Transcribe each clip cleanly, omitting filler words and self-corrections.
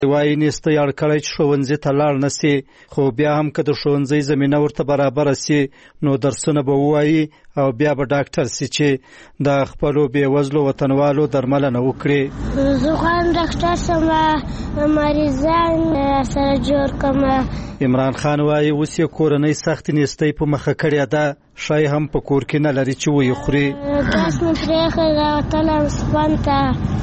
وایي نیستۍ اړ کړی چې ښوونځي ته لاړ نه سي، خو بیا هم که د ښوونځي زمینه ورته برابره سي نو درسونه به ووایي او بیا به ډاکټر سي چې د خپلو بېوزلو وطنوالو درملنه وکړي. زه غواړم ډاکټر سم، مریضان سره جوړ کړم. عمران خان وایي اوس یې کورنۍ سختې نیستۍ په مخه کړې ده، شی هم په کور کې نه لري چې ویې خوري. ګاز مې پرېښی راوتلم سپن ته،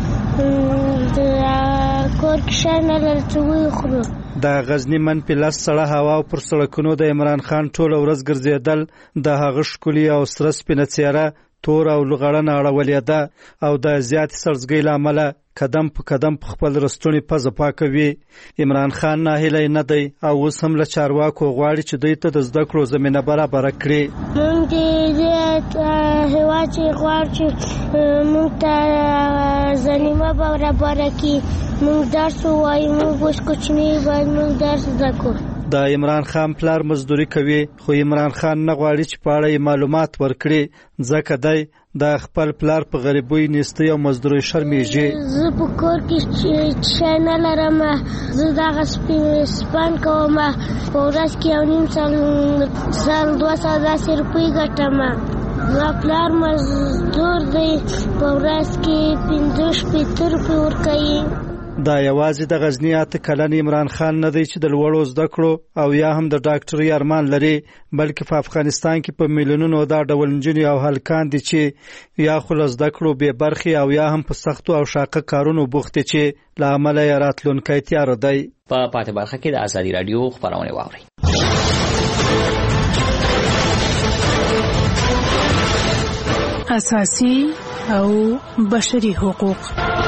کور کې شی نه لري چې ویې خورو. د غزني منفي 10 سړه هوا او پر سړکونو د عمران خان ټوله ورځ ګرځېدل د هغه ښکلي او سره سپینه څېره تور او لغړنه اړولې ده او د زیاتې سړزګۍ له امله قدم په قدم په خپل رستونی پزه پاکوي. عمران خان ناهیلی نه دی او اوس هم له چارواکو غواړي چې دوی ته د زده کړو زمینه برابره کړي. موږ دې هېواد چې غواړو چې موږ ته زمینه برابره کړي، موږ درس ووایو، موږ اوس کوچني باید موږ درس زده کړو. د عمران خان پلار مزدوري کوي، خو عمران خان نه غواړي چې په اړه معلومات ورکړي، ځکه دی د خپل پلار په غریبۍ نیستۍ او مزدورۍ شرمېږي. زه په کور کې شی نه لرم، زه دغه سپن کوم، په ورځ کې 1.5 200 روپۍ ګټم. زما پلار مزدور دی، په ورځ کې 50 روپۍ ورکوي. دا یوازې د غزني 8 کلن عمران خان نه دی چې د لوړو زده کړو او یا هم د ډاکټرۍ ارمان لري، بلکې په افغانستان کې په میلیونونو دا ډول نجونې او هلکان دي چې یا خو له زده کړو بې برخې او یا هم په سختو او شاقه کارونو بوخت دي چې له امله یې راتلونکی تیاره دی. په پاتې برخه کې د ازادي راډیو خپرونه واورئ. اساسي او بشري حقوق.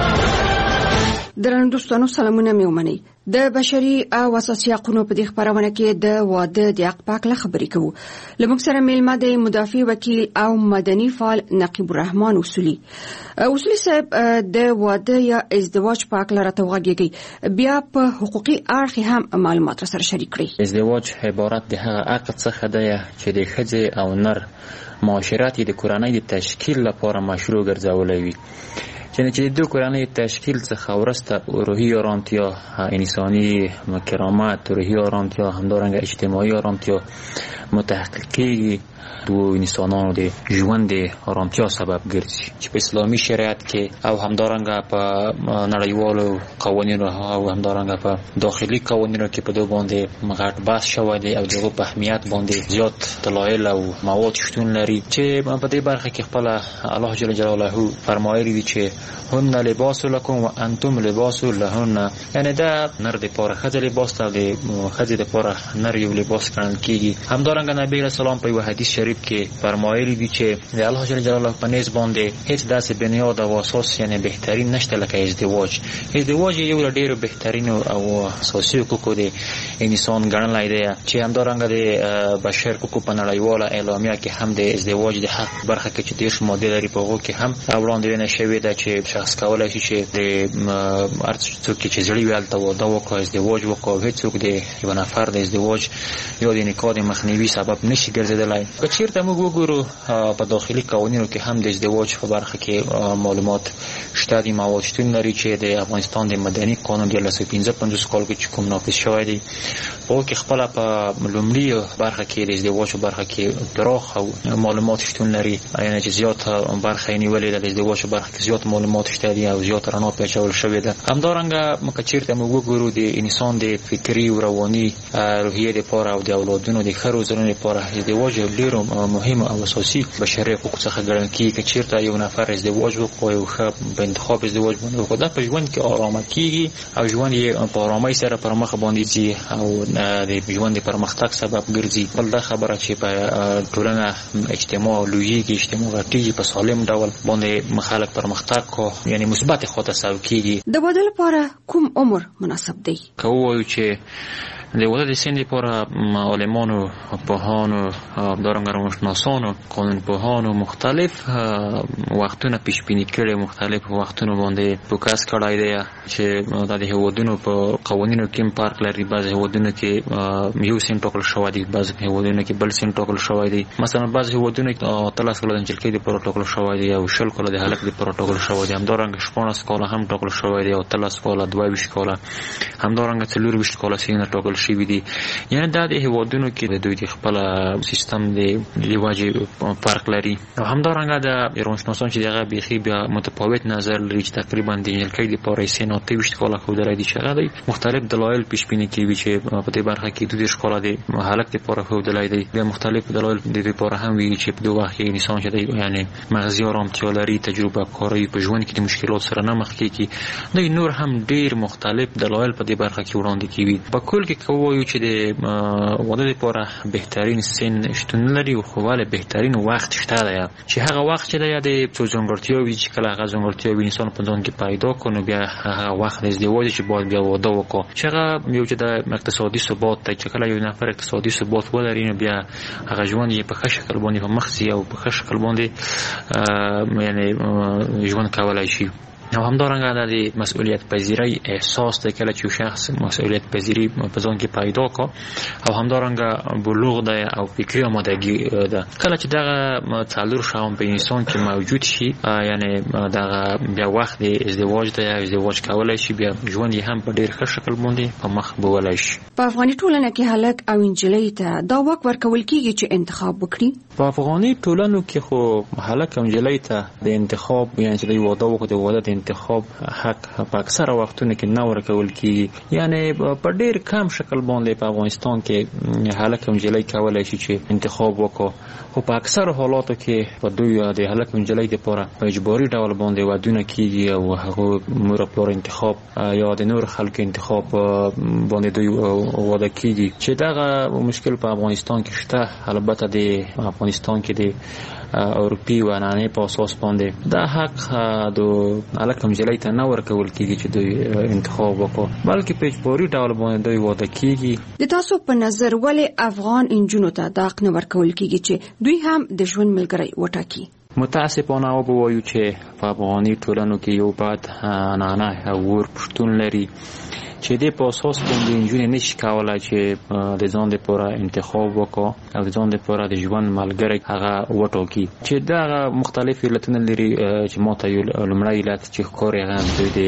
درنو دوستانو سلامونه مې ومنئ. د بشري او اساسي حقوقو په دې خبرونه کې د واده د حق په اړه خبرې کوو. لمونږ سره میلمه د مدافع وکیل او مدني فعال نقیب الرحمن اصولي صاحب د واده یا ازدواج په اړه راته وغږیږي، بیا په حقوقي اړخ هم معلومات سره شریک کړئ. ازدواج عبارت د هغه عقد څخه دی چې د ښځې او نر معاشرت د کورنۍ د تشکیل لپاره مشروع ګرځولای وي، چې د کورنۍ تشکیل څخه وروسته روحي آرامتیا، انساني کرامت، روحي آرامتیا، همدارنګه اجتماعي آرامتیا متحقق کیږي، دو انسانانو د ژوند د آرامتیا سبب ګرځي چې په اسلامي شریعت کې او همدارنګه په نړیوالو قوانینو او همدارنګه په داخلي قوانینو کې په دوه باندې غټ بحث شوی دی او دغه په اهمیت باندې زیات دلایل او مواد شتون لري چې په دې برخه کې خپل الله جل جلاله فرمایلی دی چې هن لباس لكم وانتم لباس لهن، یعنی دا نر د پاره خځه لباس ته، د خځې د پاره نر یو لباس ګڼل کیږي. همدارنګه نبی رسول الله په یو حدیث شریف کې فرمایلی دی چې د الله جل جلاله په نس باندې هیڅ داسې بنیاد او اساس یعنی بهترین نشته لکه ازدواج. ازدواج یو له ډیرو بهترینو او اساسي حقوقو د انسان ګڼل دی چې همدارنګه د بشر حقوقو په نړیواله اعلامیه کې هم د ازدواج د حق برخه کې چې ډیر ماده لري په هغه کې هم وړاندوینه شوې ده چې شخص کولای شي چې د ارڅو کې چې زړی ویل ته واده وکړي، ازدواج وکړي، هیڅوک د یو نفر د ازدواج یا د نکاح د مخنیوي سبب نشي ګرځیدلی. که چیرته موږ وګورو په داخلي قوانینو کې هم د ازدواج په برخه کې معلومات شته دي، مواد شتون لري چې د افغانستان د مدني قانون د 1955 کال کې کوم نافذ شوی دی، په کې خپل په لومړی برخه کې د ازدواج په برخه کې پراخ او معلومات شتون لري، یعنی چې زیات برخه نیولې د ازدواج په برخه کې زیات معلومات شته دي او زیات رڼا پیچول شوې ده. همدارنګه که چیرته موږ وګورو د انسان د فکری او رواني روحیې لپاره او د اولادونو د ښه روزنې لپاره ازدواج یو ډېر مهم او اساسي بشري حقوق څخه ګڼل کېږي. که چیرته یو نفر ازدواج وکړي او ښه په انتخاب ازدواج باندې وکړي، دا په ژوند کې آرامه کېږي او ژوند یې په آرامۍ سره پر مخ باندې ځي او د ژوند د پرمختګ سبب ګرځي. بل دا خبره چې په ټولنه اجتماع لویږي، اجتماع غټېږي، په سالم ډول باندې خلک پرمختګ کو یعنی مثبت خواته ساو کېږي. د واده لپاره کوم عمر مناسب دی؟ که ووایو چې د واده د سن لپاره عالمانو پوهانو همدارنګه روانشناسانو قانونپوهانو مختلف وختونه پیشبینی کړي، مختلف وختونه باندې فوکس کړی دی چې د هیوادونو په قوانینو کې فرق لري. بعض هیوادونو کې یو سن ټاکل شوی دی، بعض هیوادونو کې بل سن ټاکل شوی دی. مثلا بعض هیوادونو کې 13 کاله د نجلۍ د پروتوکول شوی دی او 20 کاله د هلک د پروتوکول شوی دی. همدارنګه 14 کاله هم ټاکل شوی دی او 13 کاله 22 کاله همدارنګه 24 کاله سن ټاکل شوی دی. یعنی دا د هیوادونو کې د دوی د خپل سیستم د واجب فرق لري. او همدارنګه د روانشناسان چې دغه بيخي بیا متفاوت نظر لري چې تقریبا د نجلۍ د پاره سن 23 کاله خو درې دي چې هغه مختلف دلایل پیشبینی کوي چې په دې برخه کې د دې شکل د هلک د پاره خو دلایل دي. د مختلف دلایل د دې لپاره هم وی چې په دوه کې انسان چې دی یعنی مغزي آرامتیا لري، تجربه کاری په ژوند کې د مشکلات سره نه مخ کیږي. نو نور هم ډیر مختلف دلایل په دې برخه کې وړاندې کیږي. په کل کې کوو چې د واده لپاره بهترین سن شتون لري او خو ول بهترین وخت شته دی چې هغه وخت چې د ځانګړتیاوي چې کله هغه ځانګړتیاوي انسان په ځان کې پیدا کړي بیا هغه وخت د ازدواج چې باید بیا واده وکړي چې هغه یو چې د اقتصادي ثبات ته چې کله یو نفر اقتصادي ثبات ولري نو بیا هغه ژوند یې په ښه شکل باندې په مخ سي او په ښه شکل باندې یعنی ژوند کولای شي. او همدارنګه د مسؤلیت پذیری احساس د کله چې شخص مسؤلیت پذیری په ځان کې پیدا کا او همدارنګه بلوغ دی او فکری آمادگی ده. کله چې دغه څلور شاوم په انسان کې موجود شي یعنی دغه بیا وخت د ازدواج دی، ازدواج کولای شي، بیا ژوند یې هم په ډیر ښه شکل باندې په مخ بولای شي. په افغاني ټولنه کې هلک او انجلۍ ته دا واک ورکول کیږي چې انتخاب وکړي. په افغاني ټولنو کې خو هلک او انجلۍ ته د انتخاب یعنی چې د واده وکړي د واده انتخاب حق په اکثره وختونو کې نه ورکول کیږي. یعنی په ډیر کم شکل باندې په افغانستان کې هلک او انجلۍ کولای شي چې انتخاب وکړي، خو په اکثره حالاتو کې په دوی د هلک او انجلۍ لپاره په اجباري ډول باندې ودونه کیږي او هغه مور پلار انتخاب یا د نور خلک انتخاب باندې دوی واده کیږي. چې دغه مشکل په افغانستان کې شته. البته د افغانستان کې د اروپی و عنعنې په اساس باندې دا حق د هلک او انجلۍ ته نه ورکول کیږي چې دوی انتخاب وکړي، بلکې په اجباري ډول باندې دوی واده کیږي. د تاسو په نظر ولې افغان انجونو ته دا حق نه ورکول کیږي چې دوی هم د ژوند ملګری وټاکي؟ متاسفانه وایو چې په افغاني ټولنو کې یو بد عنعنه او ور پښتون لري چې د په اساس باندې انجونې نشي کولای چې د ځان لپاره انتخاب وکړي او د ځان لپاره د ژوند ملګری هغه وټاکي. چې دا مختلف علتونه لري چې ماته یو لومړی علت چې ښکاري هغه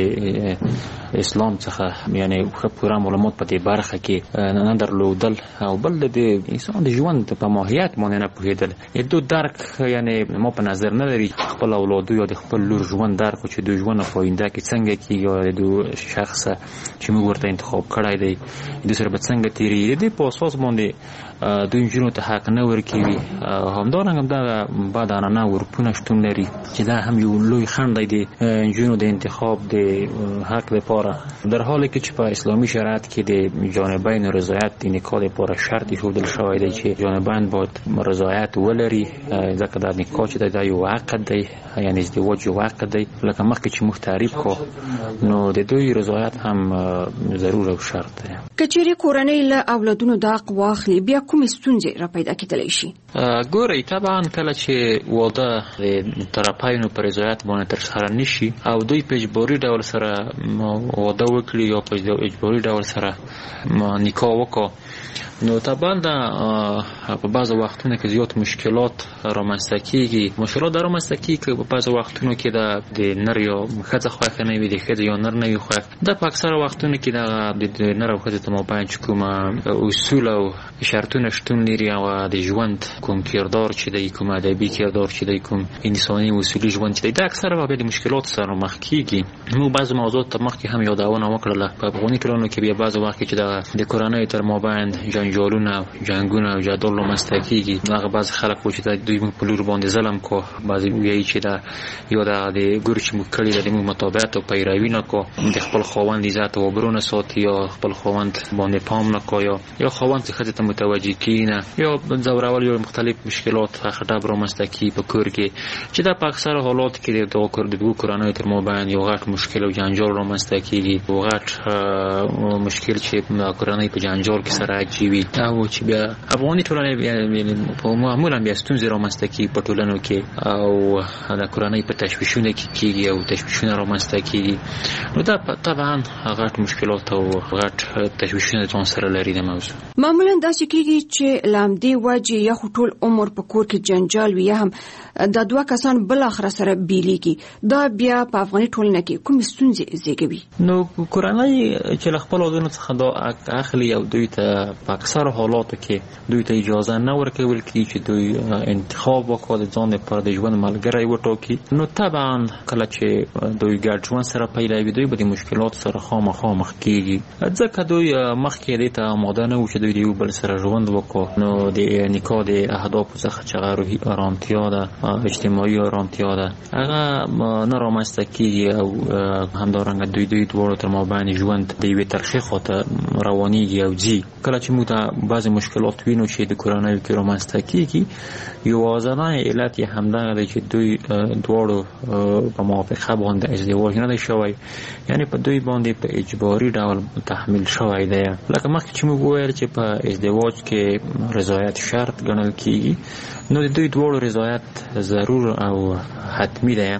د اسلام څخه یعنی ښه پوره معلومات په دې برخه کې نه درلودل او بل د انسان د ژوند په ماهیت باندې نه پوهېدل. دو درک یعنی ما په نظر نه لري خپل اولادو یا د خپل لور ژوند درک چې د ژوند په آینده کې څنګه کیږي او د شخص چې ورته انتخاب کړای دی د سره به څنګه تیری دی په اساس باندې دوی جنو ته حق نه ورکوي. همدارنګه دا بعدانه نه ورپونه شتون لري چې دا هم یو لوی خنډ دی جنو د انتخاب د حق لپاره، در حالی کې چې په اسلامي شریعت کې د جانبین رضایت د نکاح لپاره شرط ایښودل شوی دی چې جانبین باید رضایت ولري، ځکه دا نکاح چې دا یو عقد دی یعنی ازدواج یو عقد دی. لکه مخکې چې موږ تعریف کو نو د دوی رضایت هم ضرور او شرط دی. کچېرې کورنۍ له اولادونو د حق واخلي بیا کومې ستونزې را پیدا کېدلی شي؟ ګورئ طبعا کله چې واده د طرفینو په رضایت باندې ترسره نشي او دوی په اجباري ډول سره واده وکړي یا په اجباري ډول سره نکاح وکړي نو طبعا دا په بعض وختونو کې زیات مشکلات رامنځته کیږي. مشکلات رامنځته کیږي په بعض وختونو کې د نر یا ښځه خوښه نه وي، د ښځې یا نر نه وي خوښ. دا په اکثره وختونو کې د نر او ښځې په مابین چې کوم اصول او شرطونه شتون لري او د ژوند کوم کردار چې دی، کوم ادبي کردار چې دی، کوم انساني اصولي ژوند چې دی، دا اکثره به د مشکلات سره مخ کیږي. موږ بعض موضوعات ته مخکې هم یادونه وکړله. په افغاني ټولنو کې بیا بعض وخت چې د کورنۍ تر مابین جنجالونه جنگونه او جدال رامنځته کیږي. هغه بعض خلک چې دوی موږ په لور باندې ظلم کو، بعضی وایي چې دا یو د ګور چې موږ کړی د موږ مطابقت او پیروي نه کو، د خپل خاوند عزت او برونه ساتي یا خپل خاوند باندې پام نه کوي یا خاوند څخه ته متوجي کینه یا زورول یا مختلف مشکلات خطر رامنځته کی په کور کې چې دا په اکثر حالات کې د دوه کورنۍ تر مابین یو غټ مشکل او جنجال رامنځته کیږي. یو غټ مشکل چې کورنۍ په جنجال کې سره اچوي او چې بیا افغاني ټولنه په معمولا بیا ستونزې رامنځته کی په ټولنو کې او د کورنۍ په تشویشونه کې کیږي او تشویشونه رامنځته کیږي. نو دا طبعا غټ مشکلات او غټ تشویشونه ځان سره لري. د موضوع معمولا دا چې کیږي چې لامدې وجه یا ټول عمر په کور کې جنجال وي، هم دا دوه کسان بل اخر سره بیلیږي، دا بیا په افغاني ټولنه کې کوم ستونزې زیږوي؟ نو کورنۍ چې خپل ودونو څخه دا اخلي او دوی ته په اکثر حالاتو کې دوی ته اجازه نه ورکول کیږي چې دوی انتخاب وکړي د ځان لپاره د ژوند ملګری وټاکي. نو طبعا کله چې دوی ګډ ژوند سره پیلوي دوی به د مشکلات سره خامخا مخ کیږي، ځکه دوی مخکې دې ته آماده نه و چې دوی د یو بل سره ژوند وکړي. نو د نکاح د اهدافو څخه چې روحي آرامتیا ده، اجتماعي آرامتیا ده، هغه نه رامنځته کیږي او همدارنګه دوی دواړو تر مابین ژوند د یوې ترخې خواته روانېږي او ځي. کله چې موږ ته بعضې مشکلات وینو چې د کورنیو کې رامنځته کیږي، یوازینی علت یې همدغه دی چې دوی دواړو په موافقه باندې ازدواج نه دی شوی، یعنی په دوی باندې په اجباري ډول تحمیل شوی دی. لکه مخکې چې موږ وویل چې په ازدواج کې رضایت شرط ګڼل کیږي، نو د دوی دواړو رضایت ضرور او حتمی دی.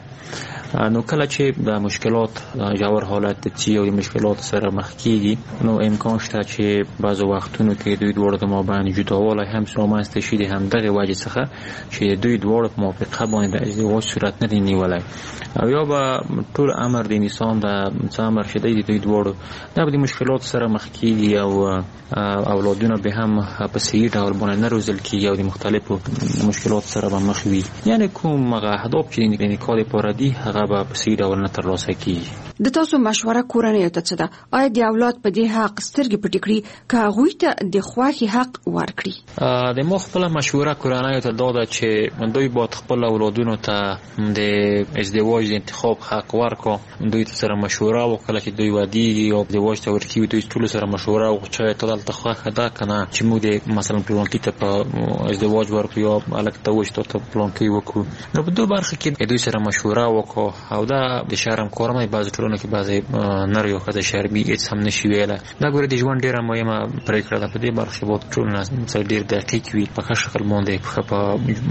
نو کله چې د مشکلات جوړ حالت چې یو مشکلات سره مخ کیږي، نو امکان شته چې بعضو وختونو کې دوی دواړو د مابین جداوالی هم رامنځته شي د همدغې وجې څخه چې دوی دواړو په موافقه باندې د ازدواج صورت نه دی نیولی، او یا به ټول عمر د انسان د څه عمر چې دی د دوی دواړو دا به د مشکلات سره مخ کیږي او اولادونه به هم په صحیح ډول باندې نه روزل کیږي او د مختلفو مشکلات سره به مخ وي. یعنی کوم هغه اهداف چې د نکاح لپاره دي هغه به په صحیح ډول نه ترلاسه کیږي. د تاسو مشوره کورنۍ ته څه ده؟ آیا د اولاد په دې حق سترګې پټې کړي که هغوی ته د خوښې حق ورکړي؟ د ما خپله مشوره کورنۍ ته دا ده چې دوی باید خپل اولادونو ته د ازدواج د انتخاب حق ورکړي. دوی ته سره مشوره وکړي چې دوی ودیږي یا ازدواج ته ورکوي، دوی ټول سره مشوره وکړي چې ته دلته خوښه ده که نه، چې موږ د مثلا پلانکي ته په ازدواج ورکړو یا هلک ته ووایي چې تا ته پلانکي وکړو. نو په دو برخه کې دوی سره مشوره وکړو او دا د شرم کارمه بعضې ټولنو کې بعضې نر یا ښځه شرمي هېڅ هم نشي ویلی. دا ګوره د ژوند ډېره مهمه پرېکړه ده. په دې برخه کې باید ټولنه ډېر دقیق وي، په ښه شکل باندې ښه په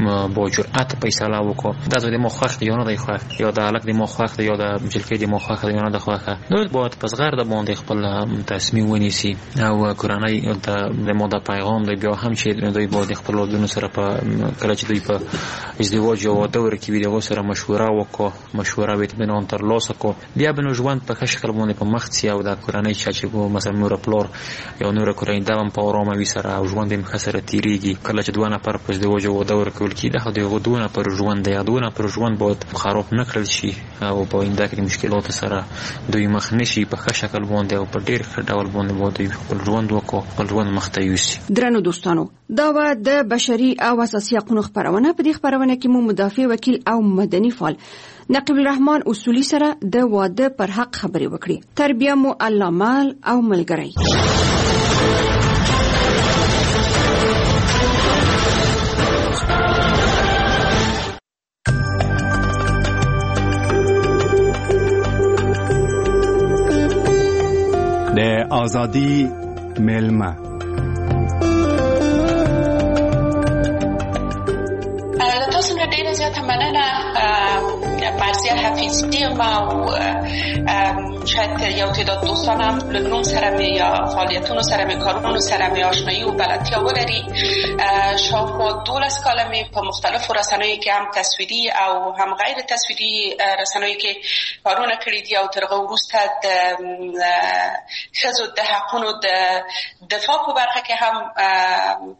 باجرأته فیصله وکړو دا زوی د ما خوښ دی یا نه دی خوښ، یا د هلک د ما خوښ دی یا د جلکۍ د ما خوښه دی یا نه ده خوښه. دوی باید په زغرده باندې خپل تصمیم ونیسي او کورنۍ ته د ما دا پیغام دی بیا هم چې دوی باید خپل اولادونو سره په کله چې دوی په ازدواج یا واده ورکوي د هغو سره مشوره وکړو، مشوره به اطمینان ترلاسه کړو، بیا به نو ژوند په ښه شکل باندې په مخ ځي او د کورنۍ چې مثلا مور پلار یا نوره کورنۍ دا هم په ارامه وي سره او ژوند یې ښه سره تېرېږي. کله چې دوه نفر په ازدواج او واده ورکول کېږي دا خو د هغو دوه نفر ژوند دی، دوه نفر ژوند باید خراب نه کړل شي او په آینده کې د مشکلاتو سره دوی مخ نه شي. په ښه شکل باندې او په ډېر ښه ډول باندې باید دوی خپل ژوند وکړو، خپل ژوند مخ ته یوسي. درنو دوستانو، دا و د بشري او اساسي حقوقو خبرونه. په دې خبرونه کې مو مدافع وکیل او مدني فعال نقیب الرحمن اصولی سره د واده پر حق خبرې وکړي. تربیه مو الله مال او ملګری. د ازادي ملما تاسو نه ډیره زیاته مننه مرزیه حفیظی ما او شاید یو تعداد دوستانم لنوم سره می یا فعالیتونو سره می کارونو سره می آشنایی و بلدتیا ولري. شاوخوا 12 کاله می په مختلفو رسنیو کې هم تصویري او هم غیر تصویري رسنیو کې کارونه کړي دي او تر هغه وروسته د ښځو د حقونو د دفاع په برخه کې هم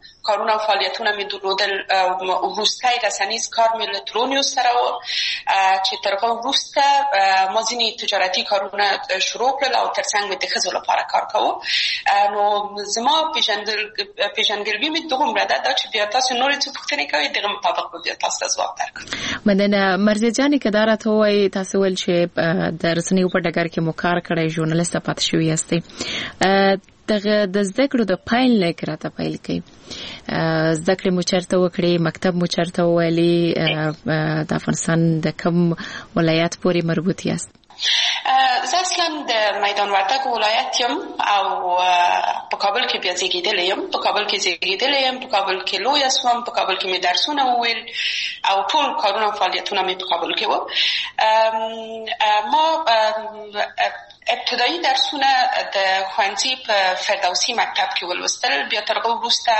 کارونه او فعالیتونه می درلودل. وروستی رسنیز کار می له ترونیوس سره و چې تر هغه وروسته ما ځینې تجارتي کارونه شروع کړل او ترڅنګ مې د ښځو لپاره کار کوو. نو زما پیژندګلوي مې دومره ده چې بیا تاسو نورې څه پوښتنې کوئ دغه مطابق به بیا تاسو ته ځواب درکړم. مننه. مرضیه جانې که دا راته ووایي، تاسو ویل چې د رسنیو په ډګر کې مو کار کړی، ژورنالیسټه پاتې شوي یاستئ. دغه د زده کړو د پیل لیک راته پیل کړئ. زده کړې مو چېرته وکړې؟ مکتب مو چېرته وویلې؟ د افغانستان د کوم ولایت پورې مربوط یاست؟ زه اصلا د میدان وردګ ولایت یم او په کابل کې بیا زیږېدلی یم. په کابل کې په کابل کې لویه شوم. په کابل کې مې درسونه وویل او ټول کارونه او فعالیتونه مې په کابل کې وو. ما ابتدایي درسونه د ښوونځي په فردوسي مکتب کې ولوستل. بیا تر هغه وروسته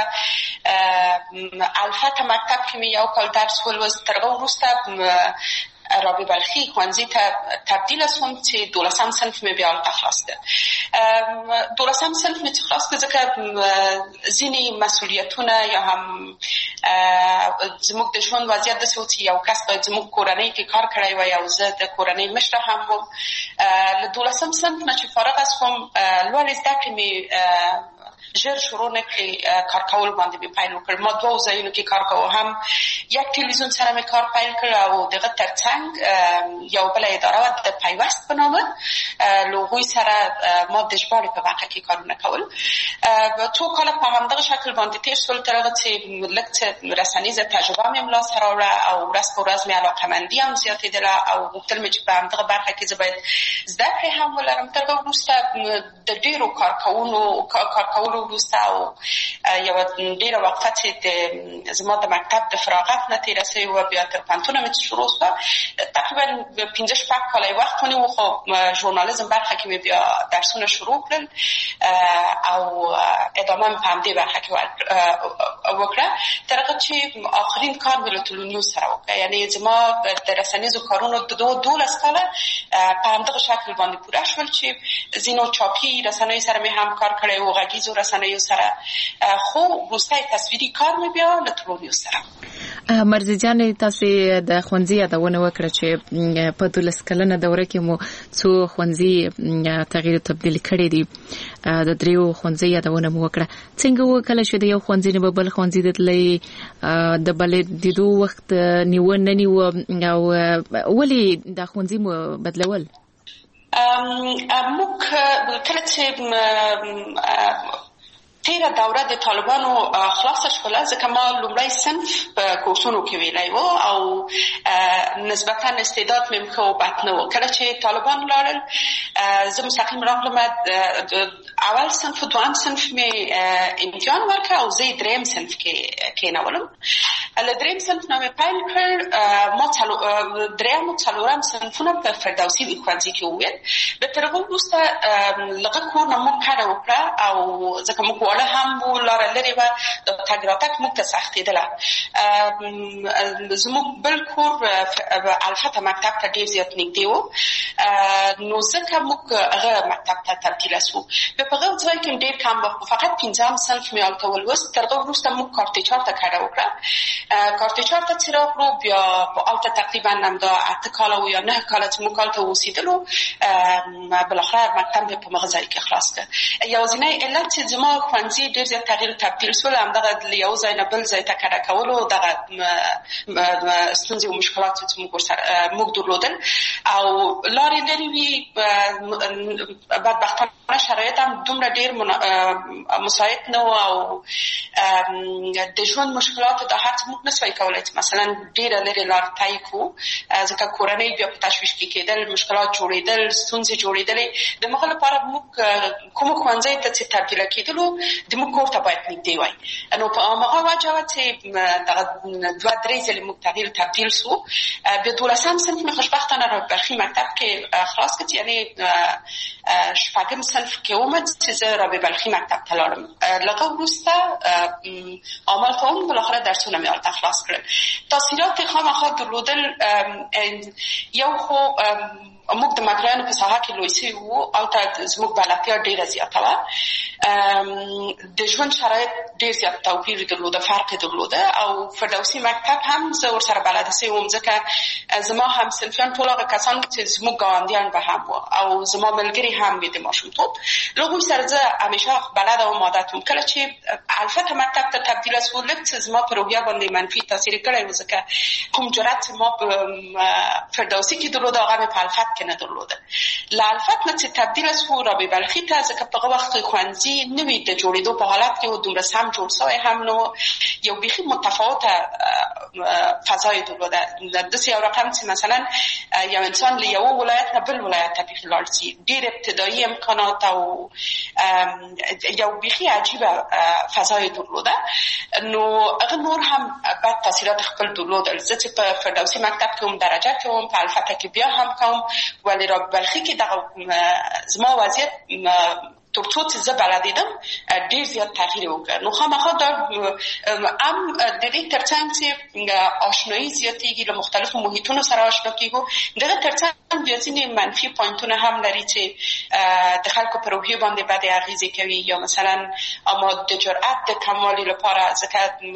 الفته مکتب کې مې یو کال درس ولوست. تر هغه وروسته رابعه بلخي ښوونځي ته تبدیل شوم چې 12م صنف مې بیا هلته خلاص کړ. 12م صنف مې چې خلاص کړ ځکه ځینې مسؤلیتونه یا هم زموږ د ژوند وضعیت داسې و چې یو کس باید زموږ کورنۍ کې کار کړی وای او زه د کورنۍ مشره هم وم. له 12م صنف نه چې فارغه شوم لوړې زده کړې مې ژر شروع نه کړې. کار کول باندې مې پیل وکړ. ما 2 ځایونو کې کار کوم. هم یک تلویزیون سره مې کار پیل کړ او دغه ترڅنګ یو بله اداره وه د پیوست په نامه. له هغوی سره ما د ژباړې په برخه کې کارونه کول. 2 کاله په همدغه شکل باندې تېر شول تر هغه چې لږ څه رسنیزه تجربه مې لاسته راوړه او ورځ په ورځ مې علاقه‌مندي هم زیاتېدله او غوښتل مې چې په همدغه برخه کې زه باید زده کړې هم ولرم. تر هغه وروسته د ډېرو کار کولو وروسته او یوه ډېره وقفه چې زما د مکتب د فراغت نه تېره سوې وه، بیا تر پوهنتونه مې چې شروع شوه تقریبا 5-6 کاله یې وخت ونیو. خو ژورنالیزم برخه کې مې بیا درسونه شروع کړل او ادامه مې په همدې برخه کې وکړه تر هغه چې آخرین کار مې له تلونیوز سره وکړه. یعنې زما د رسنیزو کارونو 12 کاله په همدغه شکل باندې پوره شول چې ځینو چاپي رسنیو سره مې هم کار کړی و، غږیزو رسنیو سره، خو وروستی تصویري کار مې بیا له تلونیوز سره. مرضیه جانې، تاسې د ښوونځي یادونه وکړه چې په 12 کلنه دوره کې مو څو ښوونځي تغییر او تبدیل کړي دي. د 3 ښوونځي یادونه مو وکړه. څنګه وکړه چې د یو ښوونځي نه بل ښوونځي ته تلئ؟ د بلې دیدو وخت نیوه نه نیوه او ولې دا ښوونځي مو بدلول؟ موږ کله چې تیره دوره د طالبانو خلاصه شوله، ځکه ما لومړی صنف په کورسونو کې ویلی و او نسبتا استعداد مې ښه و بد نه و. کله چې طالبان لاړل زه مستقیم راغلم اول صنف و 2م صنف مې امتحان ورکړ او زه 3م صنف کې کېنولم. له 3م صنف نه مې پیل کړ. ما 3م و 4م صنفونه په فردوسي ښوونځي کې وویل. به تر هغه وروسته لږ کور نه موږ کډه وکړه او ځکه موږ واړه هم وو، لاره لرې وه، د تګ راتګ موږ ته سختېدله. زموږ بل کور الفته مکتب ته ډېر زیات نږدې و، نو ځکه موږ هغه مکتب ته تبدیله شو. بیا په هغه ځای کې ډېر کم وخت، فقط 5م صنف مې هلته ولوست. تر هغه وروسته موږ کارتیچار ته کډه وکړه. کارتیچار ته چې راغلو بیا هلته تقریبا همدا 8 کاله و یا 9 کاله چې موږ هلته اوسېدلو، بالاخره مکتب مې په هغه ځای کې خلاص کړ. یوازینی علت چې زما ښوونځي ډېر زیات تغییر تبدیل شول همدغه له یو ځای نه بل ځای ته کډه کولو دغه ستونزې او مشکلات چې موږ درلودل او لارې لرې وي. بدبختانه شرایط هم دومره ډېر مساعد نه و او د ژوند مشکلاتو دا هر څه موږ نسوای کولی چې مثلا ډېره لرې لار طی کړو، ځکه کورنۍ بیا په تشویش کې کېدل، مشکلات جوړېدل، ستونزې جوړېدلې. د هغه لپاره موږ کومو ښوونځیو ته چې تبدیله کېدلو د موږ کور ته باید نږدې وای. نو په هماغه وجه وه چې دغه 2-3 ځلې موږ تغییر تبدیل شو. بیا 12م صنف مې خوشبختانه رابعه بلخي مکتب کې خلاص کړ، یعنې 6م صنف کې وم چې زه رابعه بلخي مکتب ته لاړم. له هغه وروسته عمل کوم، بالاخره درسونه مې هلته خلاص کړل. تاثیرات یې خامخا درلودل. یو خو موږ د مطالعاتو په ساحه کې لوی سوي وو، هلته زموږ بلدتیا ډېره زیاته وه. د ژوند شرایط ډیر زیات توپیر درلوده، فرق درلوده. او فردوسي مکتب هم زه ورسره بلده سوم، ځکه زما هم صنفیان ټول هغه کسان چې زموږ ګاونډیان به هم وو او زما ملګري هم وي د ماشومتوب. له هغوی سره زه همیشه بلده وم، عادت وم. کله چې البته مکتب ته تبدیله سو، لږ څه زما په روحیه باندې منفي تاثیر کړی و، ځکه کوم جرأت ما په فردوسي کې درلوده هغه مې په الفت کې نه درلوده. له الفت نه چې تبدیله سو رابعه بلخي ته، ځکه په هغه وخت کې ښوونځي نوي د جوړېدو په حالت کې و، دومره سم جوړ سوی هم نه و، یو بیخي متفاوته فضای درلوده. داسې یو رقم چې مثلا یو انسان له یو ولایت نه بل ولایت ته بیخي لاړ شي، ډېر ابتدایي امکانات او یو بیخي عجیبه فضای درلوده. نو هغه نور هم بد تاثیرات خپل درلودل. زه چې په فردوسي مکتب کې هم درجه کوم، په الفته کې بیا هم کوم، ولی رابعه بلخي کې دغه زما وضعیت تر څو چې زه بلدیدم ډېر زیات تغییر وکړ. نو خامخا دا هم د دې ترڅنګ چې آشنایي زیاتېږي، له مختلفو محیطونو سره آشنا کېږو، دغه ترڅنګ بیا ځینې منفي پوینټونه هم لري چې د خلکو په روحیه باندې بدې اغېزې کوي، یا مثلا اما د جرأت د کموالي لپاره، ځکه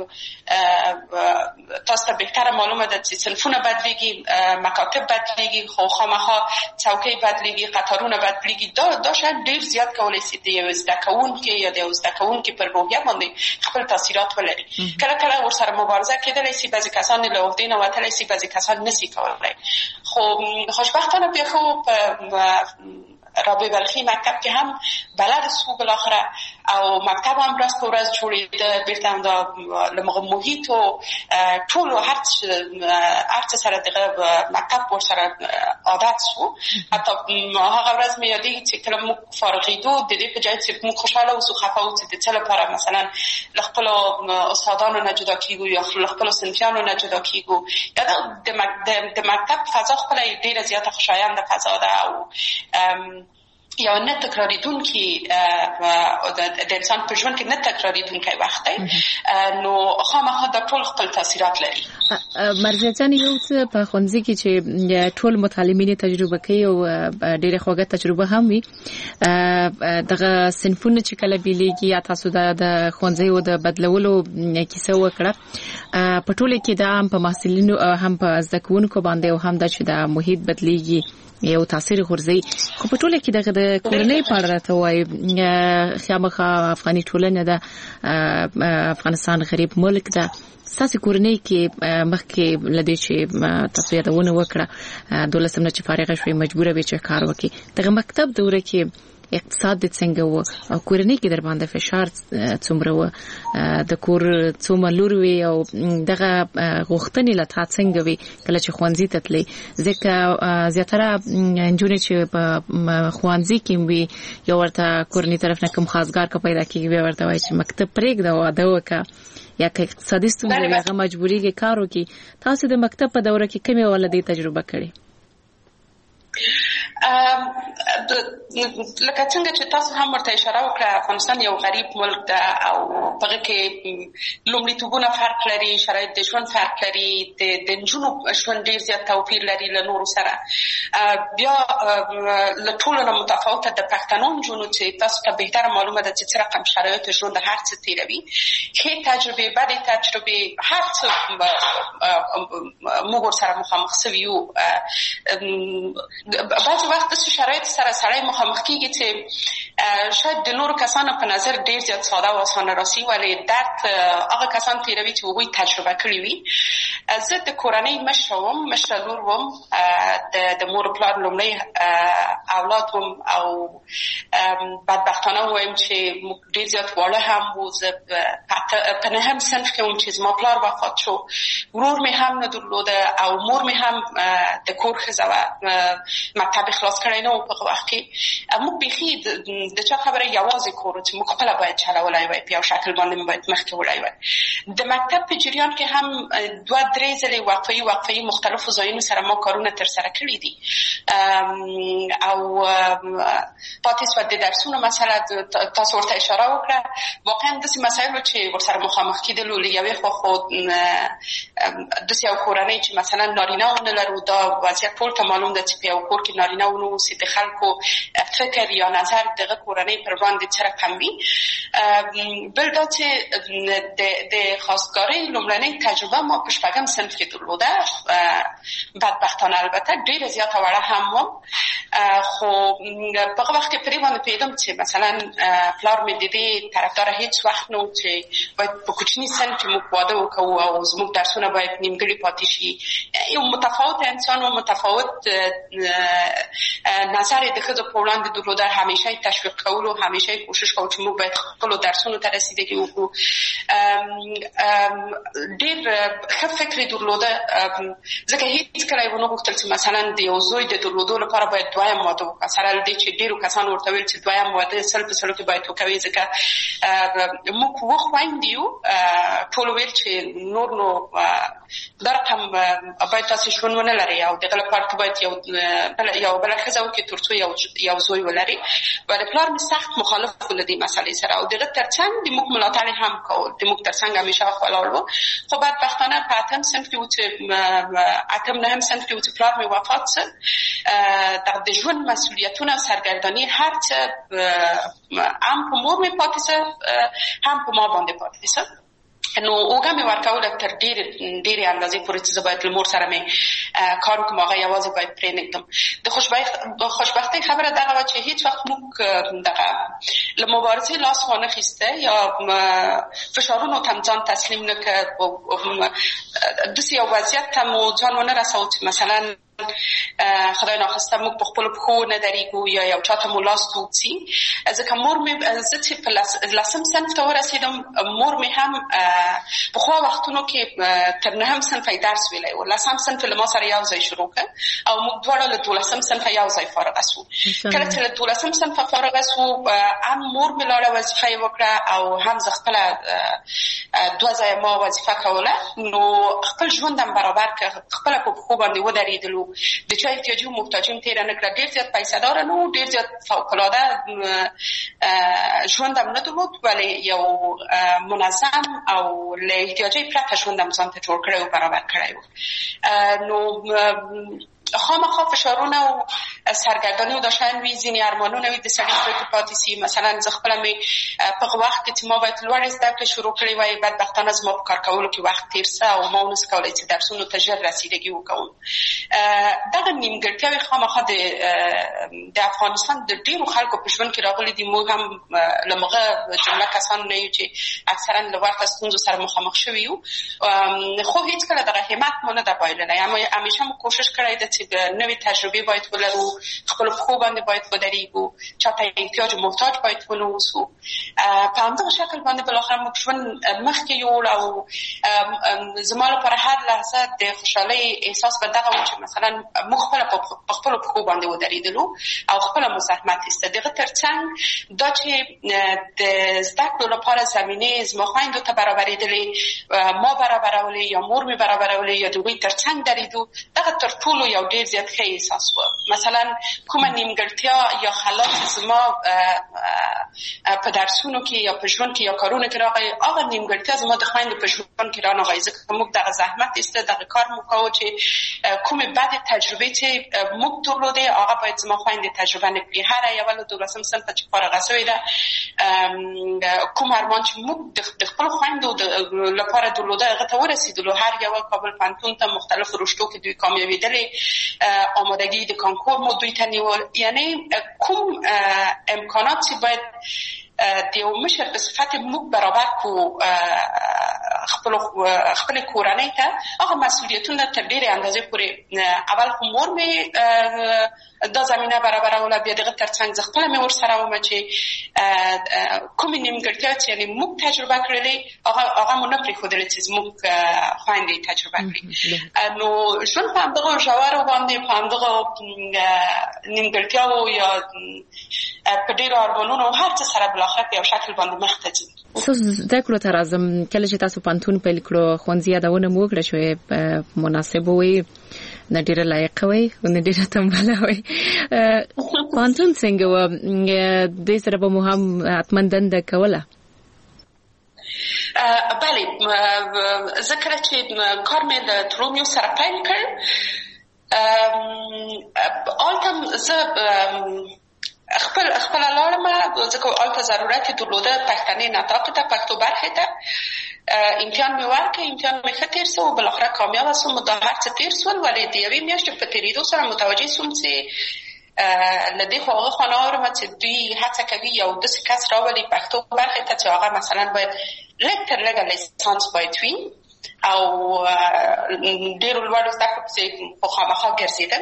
تاسو ته بهتره معلومه ده چې صنفونه بدلېږي، مکاتب بدلېږي، خو خامخا څوکۍ بدلېږي، قطارونه بدلېږي. دا شاید ډېر زیات کولی شي د یو زده کوونکي یا د یو زده کوونکي پر روحیه باندې خپل تاثیرات ولري. کله کله ورسره مبارزه کېدلی شي، بعضې کسان له عهدې نه وتلی شي، بعضې کسان نشي کولی. خو خوشبختانه بیا خو په رابعه بلخي مکتب کې هم بلد سو بالاخره، او مکتب هم ورځ په ورځ جوړېده. بېرته هم دا له محیط و ټولو هر څه سره دغه مکتب ورسره عادت سو. حتی هغه ورځ مې یادېږي چې کله موږ فارغېدو، د دې په جای چې موږ خوشحاله اوسو، خفه اوسو د څه لپاره مثلا له خپلو استادانو نه جدا کېږو یا له خپلو صنفیانو نه جدا کېږو، یا د مکتب فضا خپله ډېره زیاته خوشاینده فضا ده او یا نه تکراریدونکي د انسان په ژوند کې نه تکراریدونکی وخت دی. نو خامخا دا ټول خپل تاثیرات لري. مرزیه جان، یو څه په ښوونځي کې چې ټول متعلمین تجربه کوي او ډېره خوږه تجربه هم وي، دغه صنفونه چې کله بیلیږي، یا تاسو د ښوونځیو د بدلولو کیسه وکړه، په ټوله کې دا هم په محصلینو هم په زده کوونکو باندې او هم دا چې د محیط بدلیږي یو تاثیر غورځي. خو په ټوله کې دغه د کورنۍ په اړه راته وایي، خامخا افغاني ټولنه ده، افغانستان غریب ملک ده. ستاسو کورنۍ کې مخکې لدې چې تاسو یادونه وکړه 12 نه چې فارغه شوې مجبوره وي چې کار وکړي، دغه مکتب دوره کې اقتصاد د څنګه و او کورنۍ کې در باندې فشار څومره و، د کور څومره لور وي او دغه غوښتنې له تا څنګه وي کله چې ښوونځي ته تلې؟ ځکه زیاتره نجونې چې په ښوونځي کې وي، یو ورته کورنۍ طرف نه کوم خاصګار که پیدا کېږي، بیا ورته وایي چې مکتب پرېږده، واده وکړه، یا که اقتصادي ستونزې وي هغه مجبورېږي کار وکړي. تاسو د مکتب په دوره کې کومې ولدې تجربه کړې؟ لکه څنګه چې تاسو هم ورته اشاره وکړه، افغانستان یو غریب ملک ده او په هغه کې لومړیتوبونه فرق لري، شرایط د ژوند فرق لري، د نجونو ژوند ډېر زیات توپیر لري له نورو سره. بیا له ټولو نه متفاوته د پښتنو نجونو چې تاسو ته بهتره معلومه ده چې څه رقم شرایط ژوند هر څه تېروي، ښې تجربې، بدې تجربې، هر څه موږ ورسره مخامخ سوي یو. بعضې وخت داسې شرایط سره سړی مخامخ کېږي چې شاید د نورو کسانو په نظر ډېر زیات ساده او اسانه راسي، ولې درد هغه کسان تېروي چې هغوی تجربه کړي وي. زه د کورنۍ مشره وم، مشره لور وم، د مور پلار لومړی اولاد وم او بدبختانه ووایم چې موږ ډېر زیات واړه هم وو. زه په نهم صنف کې وم چې زما پلار وفات شو، ورور مې هم نه درلوده او مور مې هم د کور ښځه وه، مکتب خلاص کړی نه و په هغه وخت کې. موږ بیخي د چا خبره یوازې کور چې موږ خپله باید چلولی وای، په یو شکل باندې مو باید مخکې وړی وای. د مکتب په جریان کې هم 2-3 ځلې وقفه‌ای مختلفو ځایونو سره ما کارونه ترسره کړي دي او پاتې سوه د درسونو مسله تاسو ورته اشاره وکړه. واقعا داسې مسایلو چې ورسره مخامخ کېدلو، له یوې خوا خو داسې یو کورنۍ چې مثلا نارینه ونه لرو، دا وضعیت ټول ته معلوم ده چې په یو کور کې نارینه نو سي د خلکو فکر یا نظر دغه کورنۍ پر وړاندې څه رقم وي. بل دا چې د خواستګارۍ لومړنۍ تجربه ما په شپږم صنف کې درلوده، بدبختانه البته ډېره زیاته وړه هم وم، خو په هغه وخت کې پرې باندې پوهېدم چې مثلا پلار مې د دې طرفداره هېڅ وخت نه و چې باید په کوچني صنف کې موږ واده وکړو او زموږ درسونه باید نیمګړي پاتې شي. یو متفاوت انسان و، متفاوت نظر د ښځو په وړاندې درلوده، همیشه یې تشویق کولو، همیشه یې کوشش کولو چې موږ باید خپلو درسونو ته رسیدګي وکړو. ډېر ښه فکر یې درلوده، ځکه هېڅکله یې ونه غوښتل چې مثلا د یو زوی د درلودو لپاره باید دویم واده وکړه، سره له دې چې ډېرو کسانو ورته ویل چې دویم واده سل په سلو کې باید وکوي، ځکه موږ اووه خویندې یو، ټولو ویل چې نور نو دا رقم باید تاسې ژوند ونه لرئ او دغه لپاره ته باید یو بله ښځه وکړي تر څو یو زوی ولري. ولې پلار مې سخت مخالف و له دې مسلې سره او دغه تر څنګ د موږ ملاتړ هم کول، د موږ تر څنګ همیشه ولاړ و. خو بدبختانه په اتم صنف کې و چې اتم نهم صنف کې و چې پلار مې وفات شه، د ژوند مسؤلیتونه سرګرداني هر څه هم په مور مې پاتې شه هم په ما باندې پاتې شه. نو اوږه مې ورکوله تر ډېرې اندازې پورې چې زه باید له مور سره مې کار وکړم، هغه یوازې باید پرېنږدم. د خوشبختۍ خبره دغه وه چې هېڅ وخت موږ دغه له مبارزې لاس وانخیسته یا فشارونو ته ځان تسلیم نه کړ، داسې یو وضعیت ته مو ځان ونه رساو چې مثلا خدای ناخواسته موږ په خپلو پښو نه درېږو یا یو چاته مو لاس توت سي. ځکه مور مې زه چې په لسم صنف ته ورسېدم، مور مې هم پخوا وختونو کې تر نهم صنف یې درس ویلی و، لسم صنف له ما سره یو ځای شروع کړ او موږ دواړه له 12 صنف یو ځای فارغه سو. کله چې له 12 صنف فارغه سو، هم مور مې لاړه وظیفه یې وکړه او هم زه خپله 2 ځایه ما وظیفه کوله، نو خپل ژوند هم برابر کړ، خپله په پښو باندې ودرېدلو، د چا احتیاجي و محتاجي هم تېره نه کړه. ډېر زیات پیسه داره نه و، ډېر زیات فوق‌العاده ژوند هم نه درلود، ولې یو منظم او له احتیاجۍ پرته ژوند هم ځان ته جوړ کړی و، برابر کړی و. نو خامخا فشارونه او سرګرداني دا شیان وي، ځینې ارمانونه وي د سړي زړه کې پاتې سي. مثلا زه خپله مې په هغه وخت کې چې ما باید لوړې زده کړې شروع کړې وای، بدبختانه زما په کار کولو کې وخت تېر شه او ما ونسو کولی چې درسونو ته ژر رسیدګي وکړم. دغه نیمګړتیاوې خامخا د افغانستان د ډېرو خلکو په ژوند کې راغلي دي. موږ هم له هغه جمله کسانو نه یو چې اکثرا له ورته ستونزو سره مخامخ شوي یو، خو هېڅکله دغه همت مو نه ده بایللی. همیشه مو کوشش کړی ده چې نوې تجربې باید ولرو، خپلو پښو باندې باید ودرېږو، چاته احتیاج و محتاج باید ونه اوسو. په همدغه شکل باندې بالاخره موږ ژوند مخکې یوړ او زما لپاره هر لحظه د خوشحالۍ احساس به دغه و چې مثلا موږ خپله په خپلو پښو باندې ودرېدلو او خپله مو زحمت ایسته. دغه تر څنګ دا چې د زده کړو لپاره زمینې زما خویندو ته برابرېدلې، ما برابرولې یا مور مې برابرولې یا د هغوی تر څنګ درېدو، دغه تر ټولو یو ډېر زیات ښه احساس و. مثلا کومه نیمګړتیا یا خلاف زما په درسونو کې یا په ژوند کې یا کارونو کې راغی، هغه نیمګړتیا زما د خویندو په ژوند کې رانغی، ځکه موږ دغه زحمت ایسته، دغه کار مو کوو چې کومې بدې تجربې چې موږ درلودې هغه باید زما خویندې تجربه نه کړي. هره یوه له 12 صنفه چې فارغه سوې ده، کوم ارمان چې موږ د خپلو خویندو لپاره درلوده هغه ته ورسېدلو. هر یوه کابل پوهنتون ته مختلفو رشتو کې دوی کامیابېدلې، آمادگی د کانکور مو دوی ته نیول. یعنی کوم امکانات چې باید د یو مشر په صفت موږ برابر کړو خپلې کورنۍ ته، هغه مسؤلیتونه تر ډېرې اندازې پورې اول خو مور مې دا زمینه برابروله، بیا دغه تر څنګ زه خپله مې ورسره ومه چې کومې نیمګړتیاوې چې یعنې موږ تجربه کړلې هغه مو نه پرېښودلې چې زموږ خویندې تجربه کړي. نو ژوند په همدغو ژورو باندې، په همدغو نیمګړتیاوو یا په ډېرو ارمانونو هر څه سره بالاخره په یو شکل باندې مخ ته ځي. ستاسو زده کړو ته راځم. کله چې تاسو پوهنتون پیل کړو، ښوونځي یادونه مو وکړه شوې، مناسبه وي، نه ډېره لایقه وي او نه ډېره تنبله وي. پوهنتون څنګه و؟ دې سره به مو هم حتما دنده کوله؟ بله، زه کله چې کار مې له ترومیو سره پیل کړ، آلتم زه خپل لاړم ځکه آلته ضرورت درلوده پښتني نطاق ته پښتو برخې ته امتحان مې ورکړ امتحان مې ښه تېر سو بالاخره کامیابه سوم دا هر څه تېر سول ولې د یوې میاشتې په تېرېدو سره متوجه سوم چې له دې خو هغه خوا نه اورم چې دوی هڅه کوي یو داسې کس راولي پښتو برخې ته چې هغه مثلا باید لږ تر لږه لیسانس باید وي او ډېرو لوړو زده کړو پسې په خامخا ګرځېدل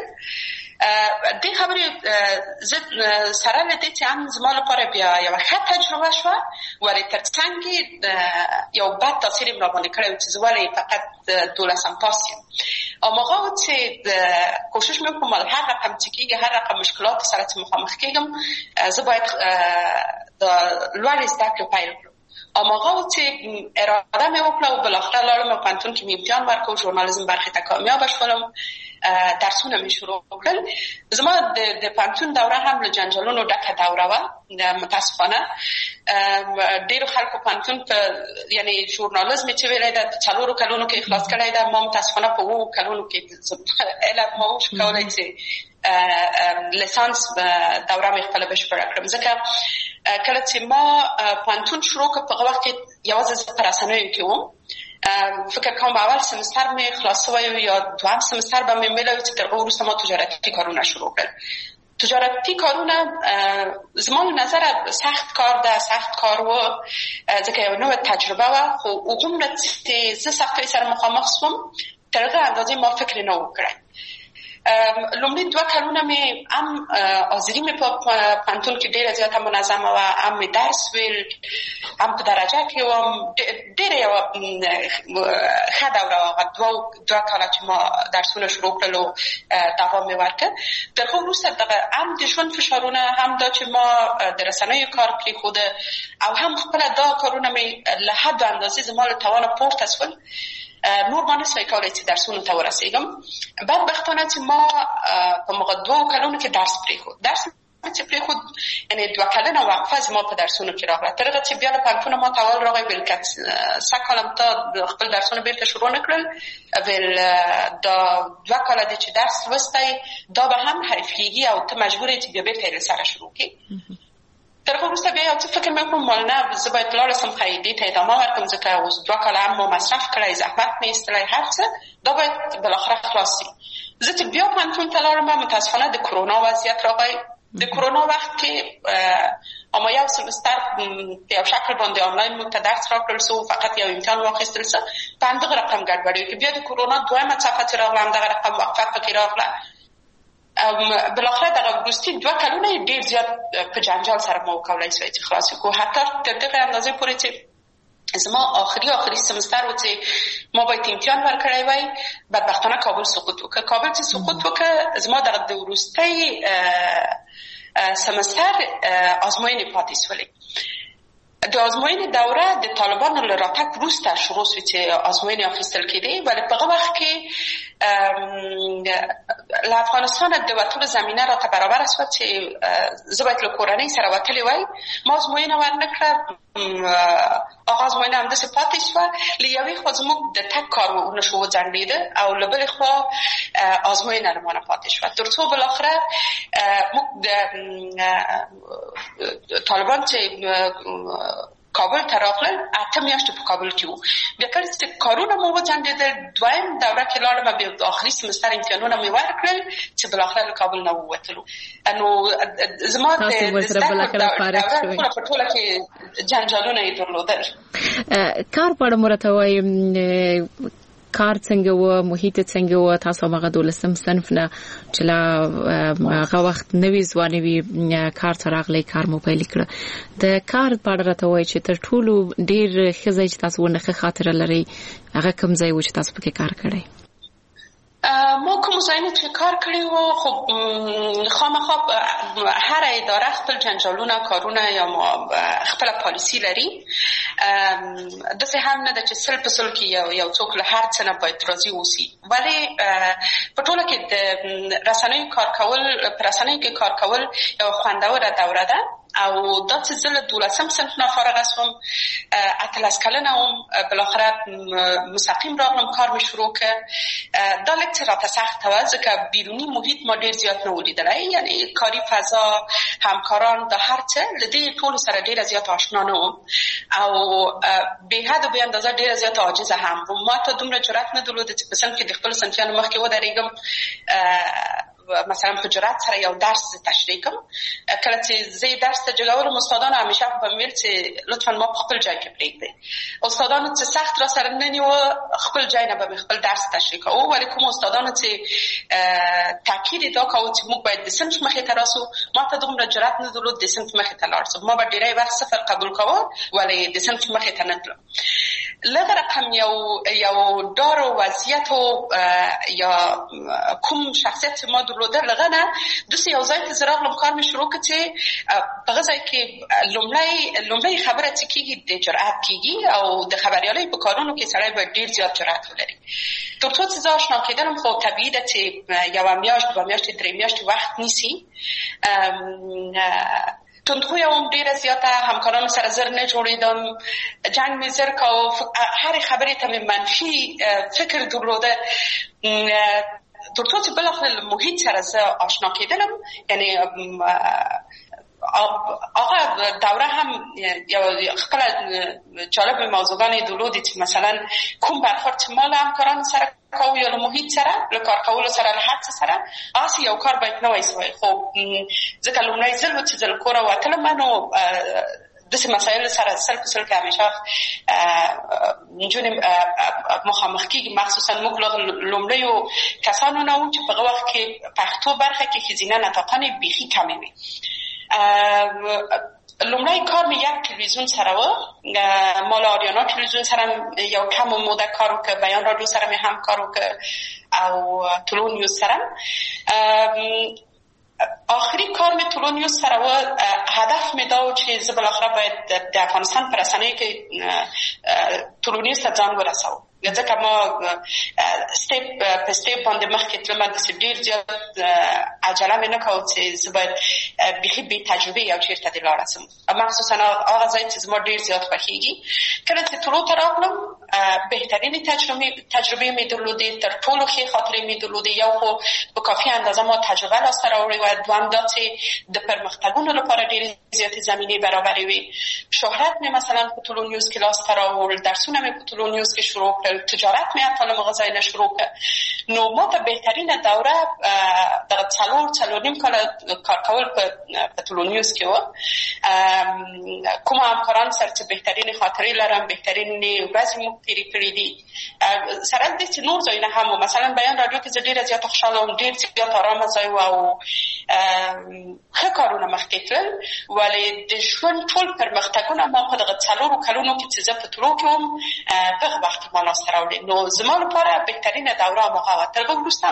دې خبرې زه سره له دې چې هم زما لپاره بیا یوه ښه تجربه شوه ولې تر څنګ کې یو بد تاثیر یې راباندې کړی و چې زه ولې فقط 12 پاس یم هماغه و چې کوشش مې وکړم هر رقم چې کېږي هر رقم مشکلاتو سره چې مخامخ کېږم زه باید د لوړې زده کړې پیل کړم هماغه و چې اراده مې وکړه او بالاخره لاړم پوهنتون کې مې امتحان ورکړ ژورنالیزم برخې ته کامیابه شولم درسونه مې شروع کړل زما د پوهنتون دوره هم له جنجالونو ډکه دوره وه متاسفانه ډېرو خلکو پوهنتون په یعنې ژورنالیزم چې ویلی ده په 4 کلونو کې اخلاص کړی ده ما متاسفانه په 7 کلونو کې علم ما وشو کولی چې لیسانس دوره مې خپله بشپړه کړم ځکه کله چې ما پوهنتون شروع کړ په هغه وخت کې یوازې زه په رسنیو کې وم فکر کوم اول سمستر مې خلاص شوی یا دویم سمستر به مې ملوي چې تر هغه وروسته ما تجارتي کارونه شروع کړل تجارتي کارونه زما له نظره سخت کار ده سخت کار و ځکه یو نوې تجربه وه خو هغومره چې زه سختیو سره مخامخ شوم تر هغه اندازې ما فکر نه و کړی لومړي 2 کلونه مې هم حاضري مې په پوهنتون کې ډېره زیاته منظمه وه هم مې درس ویل هم په درجه کې وم ډېره یوه ښه دوره وه 2 کاله چې ما درسونه شروع کړل او دوام مې ورکړ تر هغه وروسته دغه هم د ژوند فشارونه هم دا چې ما د رسنیو کار پرېښوده او هم خپله دا کارونه مې له حدو اندازې زما له توانه پورته سول نور ما نسوای کولی چې درسونو ته ورسېږم بدبختانه چې ما په مغه 2 کلونو کې درس پرېښود درس چې پرېښود یعنې 2 کلنه وقفه زما په درسونو کې راغله تر هغه چې بیا له پوهنتونه ما ته اول راغی ویل که سږ کال هم تا خپل درسونه بیرته شروع نه کړل ویل دا 2 کاله دی چې درس لوستی دا به هم حریف کېږي او ته مجبور یې چې بیا بیرته یې له سره شروع کړې تر هغه وروسته بیا یو څه فکر مې وکړم نه زه باید لاړه سم قاعدې ته ادامه ورکړم ځکه اوس 2 کاله هم ما مصرف کړی زحمت مې ایستلی هر څه دا باید بالاخره خلاص شي زه چې بیا پوهنتون ته لاړم متاسفانه د کرونا وضعیت راغی د کرونا وخت کې اما یو سمستر په یو شکل باندې آنلاین موږ ته درس راکړل سو فقط یو امتحان واخیستل سو په همدغه رقم ګډوډي کې بیا د کرونا دویمه څپه چې راغله همدغه رقم وقفه پکې راغله بالاخره دغه وروستي 2 کلونه ډېر زیات په جنجال سره ما وکولی سوی چې خلاص کړو حتی تر دغه اندازې پورې چې زما آخري سمستر و چې ما باید امتحان ورکړی وای بدبختانه کابل سقوط وکړ کابل چې سقوط وکړ زما دغه د وروستۍ سمستر ازموینې پاتې سولې د ازموینې دوره د طالبانو له راتګ وروسته شروع شوې چې ازموینې اخیستل کېدې ولې په هغه وخت کې له افغانستانه د وتلو زمینه راته برابره شوه چې زه باید له کورنۍ سره وتلې وای ما ازموینه ورنه کړه هغه ازموینه همداسې پاتې شوه له یوې خوا زموږ د تګ کار ونشو وځنډېده او له بلې خوا ازموینه له مانه پاتې شوه تر څو بالاخره موږ د طالبان چې کابل ته راغلل 8 میاشتې په کابل کې وو بیا کله چې کارونه مو وځنډېدل دویم دوره کې لاړم بیا د آخري سمستر امتحانونه مې ورکړل چې بالاخره له کابل نه ووتلو نو زما د په ټوله کې جنجالونه یې درلودل کار په اړه مرته وایم کار څنګه و محیط څنګه و تاسو هغه 12 صنف نه چې لا هغه وخت نوې ځواني وی کار ته راغلی کار مو پیل کړ د کار په اړه راته وای چې تر ټولو ډیر ښه چې تاسو ونه خاطر لري هغه کوم ځای و چې تاسو پکې کار کړی ما کوم ځایونه چې کار کړی وو خو خامخا هر اداره خپل جنجالونه کارونه یا خپل پالیسی لري داسې هم نه ده چې سل په سل کې یو څوک له هر څه نه باید راضي اوسي ولې په ټوله کې د رسنیو کار کول په رسنیو کې کار کول یو خوندوره دوره ده او دا چې زه له 12م صنف نه فارغه شوم 18 کلنه وم بالاخره مستقیم راغلم کار مې شروع کړ. دا لږ څه راته سخته وه ځکه بیروني محیط ما ډېر زیات نه ولیدلی، یعنې کاري فضا، همکاران، دا هر څه له دې ټولو سره ډېره زیات آشنا نه وم او بې حد و بې اندازه ډېره زیاته عاجزه هم وم. ما ته دومره جرأت نه درلوده چې په صنف کې د خپلو صنفیانو مخکې ودرېږم، مثلا په جرأت سره یو درس تشریح کړم. کله چې زه درس ته جګولم استادانو همیشه به مې ویل چې لطفا ما په خپل ځای کې پرېږدئ. استادانو چې سخت را سره نه نیوه، خپل ځای نه به مې خپل درس تشریح کوه، ولی کوم استادانو چې تاکید یې دا کوه چې موږ باید د صنف مخې ته راسو، ما ته دومره جرأت نه درلود د صنف مخې ته لاړ شم. ما به ډېری وخت صفر قبول کوه ولی د صنف مخې ته نه تلم. لږ رقم یو ډار و وضعیت و یا کوم شخصیت چې ما درلوده لږه نه، داسې یو ځای ته زه راغلم کار مې شروع کړ چې په هغه ځای کې لومړۍ خبره چې کېږي د جرأت کېږي او د خبریالۍ په کارونو کې سړی باید ډېر زیات جرأت ولري. تر څو چې زه آشنا کېدلم خو طبیعي ده چې یوه میاشت، 2 میاشتې، 3 میاشتې وخت نیسي. تندخوی هم ډیره زیاته، همکارانو سره زر نه جوړېدم، جنګ مې زر کاوه، هرې خبرې ته مې منفي فکر درلوده. تر څو چې بالاخره له محیط سره زه آشنا کېدلم، یعنی آقا دوره هم یو خپل جالب موضوعګانې درلودې چې مثلا کوم برخورد چې ما له همکارانو سره کوو یا له محیط سره، له کار کولو سره، له هر څه سره، هسې یو کار باید نوی سوی. خو ځکه لومړی ځل و چې زه له کوره وتلم، نو داسې مسایلو سره سل په سل کې همیشه نجونې مخامخ کېږي، مخصوصا موږ لومړیو کسانو نه وو چې په هغه وخت کې پښتو برخه کې ښځینه نطاقانې بیخي کمې وې. لومړی کار مې یک تلویزیون سره و، ما له آریانا تلویزیون سره یو کم موده کار وکړ، بیان رادیو سره مې هم کار وکړ او طلوع نیوز سره. آخري کار مې طلوع نیوز سره و. هدف مې دا و چې زه بالاخره باید د افغانستان په رسنیو کې طلوع نیوز ته ځان ورسوم، ځکه ما سټیپ په سټیپ باندې مخکې تلم، داسې ډېر زیات عجله مې نه کوله چې زه باید بیخي بې تجربې یو چېرته دې لاړه شم، مخصوصا هغه ځای چې زما ډېر زیات خوښېږي. کله چې طلوع ته راغلم بهترینې تجربې مې درلودې، تر ټولو ښې خاطرې مې درلودې. یو خو په کافي اندازه ما تجربه لاسته راوړې وه، دویم دا چې د پرمختګونو لپاره ډېرې زیاتې زمینې برابرې وې. شهرت مې مثلا په طلوع نیوز کې لاسته راوړل، درسونه مې په طلوع نیوز کې شروع کړل، تجارت مې حتی له هغه ځای نه شروع کړ. نو ما ته بهترینه دوره دغه 4.5 کاله کار کول په طلوع نیوز کې وه. کوم همکاران سره چې بهترینې خاطرې لرم، بهترینې ورځې موږ تېرې کړې دي، سره دې چې نور ځایونه هم وو. مثلا بیان رادیو کې زه ډېره زیاته خوشحاله وم، ډېر زیات ارامه ځای و او ښه کارونه مخکې تلل. ولې د ژوند ټول پرمختګونه ما په دغه 4 کلونو کې چې زه په طلوع کې وم په هغه وخت کې ما لاسته راوړې. نو زما لپاره بهترینه دوره هماغه وه. تر هغه وروسته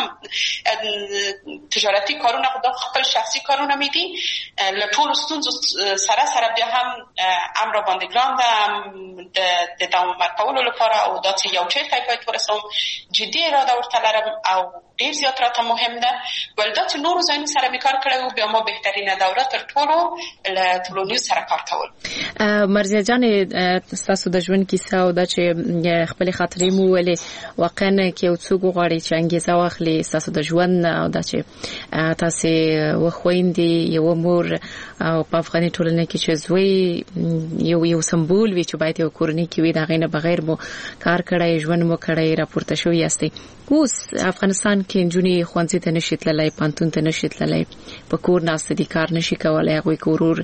تجارتي کارونه خو دا خپل شخصي کارونه مې دي، له ټولو ستونزو سره بیا هم را باندې ګران ده د دوام ورکولو لپاره، او دا چې یو چېرته باید ورسوم جدي اراده ورته لرم او ډېر زیات راته مهم ده. ول دا چې نورو ځایونو سره مې کار کړی و، بیا ما بهترینه دوره تر ټولو له طلوع نیوز سره کار کول. مرضیه جانې، ستاسو د ژوند کیسه او دا چې خپلې خاطرې مو ویلې، واقعا کې یو څوک وغواړي چې انګیزه واخلي ستاسو د ژوند، او دا چې تاسې وخویندې، یوه مور او په افغاني ټولنه کې چې زوی یو سمبول وي چې باید یو کورنۍ کې وي، د هغې نه بغیر مو کار کړی، ژوند مو کړی، راپورته شوي یاستئ. اوس افغانستان کې نجونې ښوونځي ته نشي تللی، پوهنتون ته نشي تللی، په کور ناسته دي، کار نشي کولی، هغوی که ورور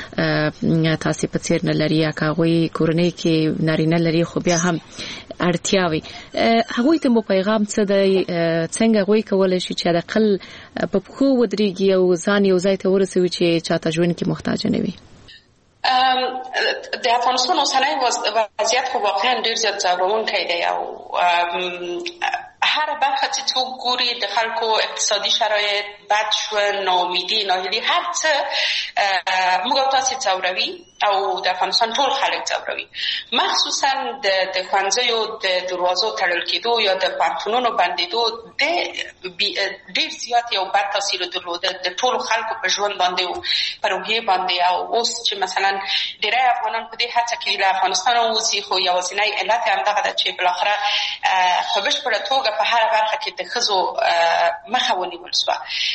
تاسې په څېر نه لري، یا که هغوی کورنۍ کې نارینه لري خو بیا هم اړتیاوې، هغوی ته مو پیغام څه دی؟ څنګه هغوی کولی شي چې حداقل په پښو ودرېږي او ځان یو ځای ته ورسوي چې چاته ژوند کې محتاجه نه وي؟ د افغانستان اوسنی وضعیت خو واقعا ډېر زیات ځوروونکی دی، او هر برخه چې څوک ګوري، د خلکو اقتصادي شرایط، بد ژوند، ناامیدي، ناهیلي، هر څه موږ او تاسې ځوروي. او د افغانستان ټول خلک ځوروي، مخصوصا د ښوونځیو د دروازو تړل کېدو یا د پوهنتونونو بندېدو ډېر زیات یو بد تاثیر درلوده د ټولو خلکو په ژوند باندې او په روحیې باندې. او اوس چې مثلا ډېری افغانان په دې هڅه کې له افغانستانه ووځي، خو یوازینی علت یې همدغه ده چې بالاخره په بشپړه توګه په هره برخه کې د ښځو مخه ونیول شوه.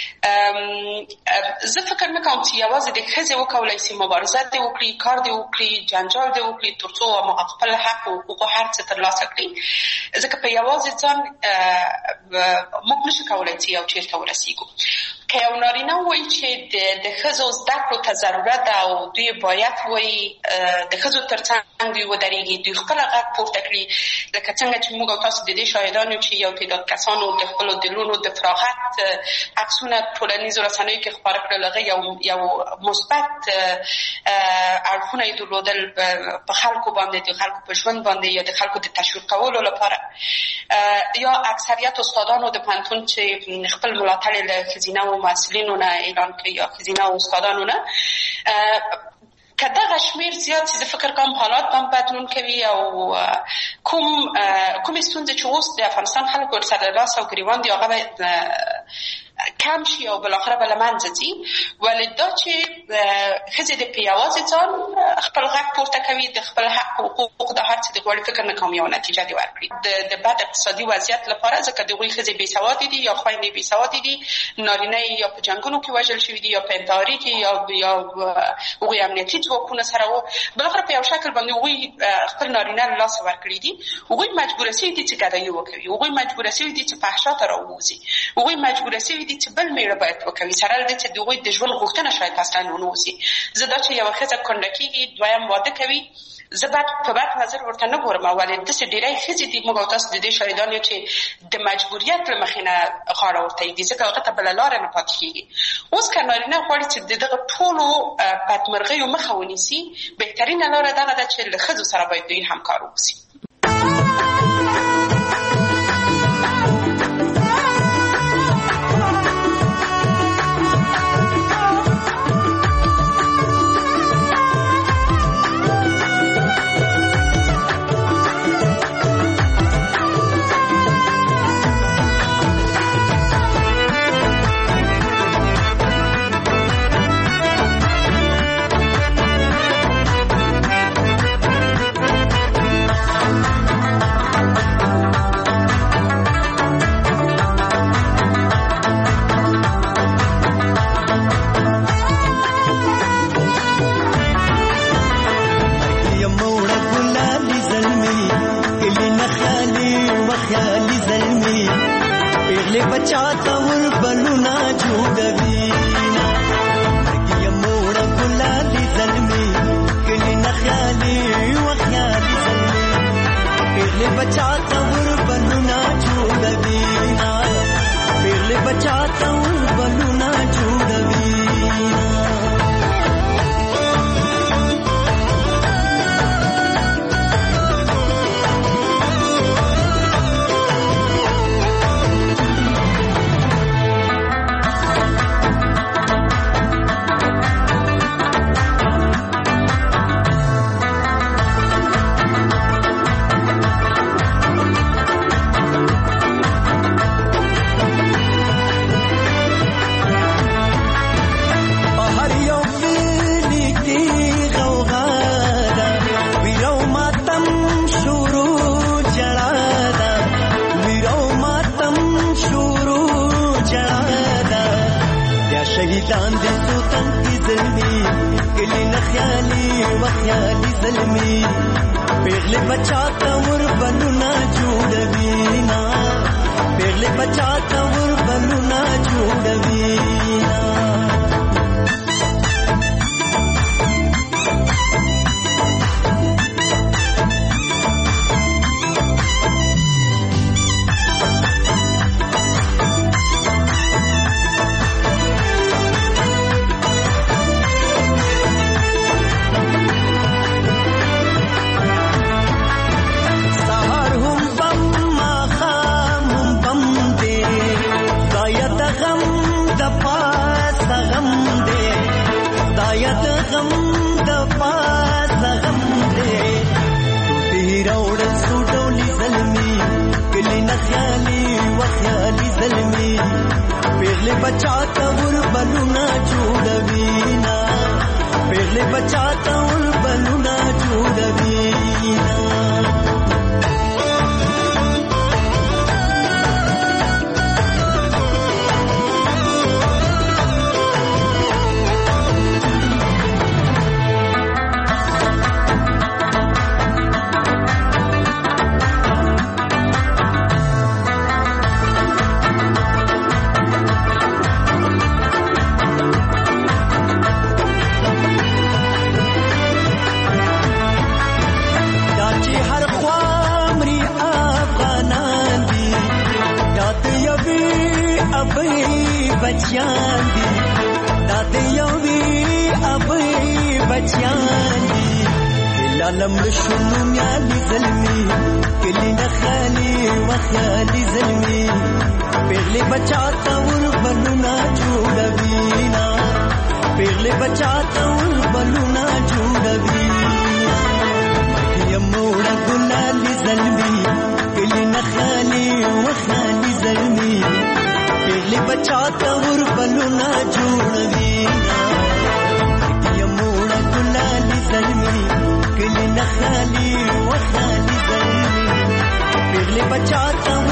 زه فکر نه کوم چې یوازې د ښځې وکولی شي مبارزه دې وکړي، کار دې وکړي، جنجال دې وکړي تر څو خپل حق او حقوق هر څه ترلاسه کړي، ځکه په یوازې ځان موږ نشو کولی چې یو چېرته ورسېږو. که یو نارینه وایي چې د ښځو زده کړو ته ضرورت ده او دوی باید وایي د ښځو تر څنګ دوی ودرېږي، دوی خپله غږ پورته کړي، لکه څنګه چې موږ او تاسو د دې شاهدان یو چې یو تعداد کسانو د خپلو دلونو د فراغت عکسونه ټولنیزو رسنیو کې خپاره کړل. هغه یو مثبت اړخونه یې درلودل په خلکو باندې، د خلکو په ژوند باندې یا د خلکو د تشویق کولو لپاره. یا اکثریت استادانو د پوهنتون چې خپل ملاتړ یې له ښځینه محصلینو نه اعلان کړي یا ښځینه استادانو نه، که دغه شمېر زیات شي زه فکر کوم حالات هم بدلون کوي او کومې ستونزې چې اوس د افغانستان خلک ورسره لاس او ګریوان دي هغه به کم شي او بالاخره به له منځه ځي. ولې دا چې ښځې د په یوازې ځان خپل غږ پورته کوي، د خپل حق او حقوق د هر څه د غواړي، فکر نه کوم یو نتیجه دې ورکړي د بد اقتصادي وضعیت لپاره، ځکه د هغوی ښځې بېسوادې دي یا خویندې بېسوادې دي، نارینه یا په جنګونو کې وژل شوي دي یا په انتحاري کې یا هغوی امنیتي ځواکونه سره وو. بالاخره په یو شکل باندې هغوی خپل نارینه له لاسه ورکړي دي. هغوی مجبوره شوي دي چې ګدایي وکوي، هغوی مجبوره شوي دي چې فحشا ته راووځي، هغوی مجبوره شوي دي چې بل میړه باید وکوي، سره له دې چې د هغوی د ژوند غوښتنه شاید اصلا ونه اوسي. زه دا چې یوه ښځه کونډه کېږي، دویم واده کوي، زه په بد نظر ورته نه ګورم. ولې داسې ډېری ښځې دي، موږ او تاسو د دې شاهدان یو چې د مجبوریت له مخې نه غاړه ورته ایږدي، ځکه هغه ته بله لاره نه پاتې کېږي. اوس که نارینه غواړي چې د دغه ټولو بدمرغیو مخه ونیسي، بهترینه لاره دغه ده چې له ښځو سره باید دوی همکار واوسي. आवाज غم دې ټوټي راوړل سوډولي زلمي کلی نه خیالي وخیالي زلمي پیغلې بچاته ور بلونه جوړوي نا پیغلې بچاته ور بلونه جوړوي نا बच्चियां दी दादे योवी अबे बच्चियां दी लालम शुनु म्याली ज़ल्मी किली नखाली वखाली ज़ल्मी पेगले बचाता उर बलुना जुड़वीना पेगले बचाता उर बलुना जुड़वीना यमोड़ा गुलाली ज़ल्मी किली नखाली वखाली ज़ल्मी पेगले बचाता उर बलुना जुड़वी यमोड़ा गुलाली ज़ल्मी किली नखाली वखाली ज़ल्मी पेगले बचाता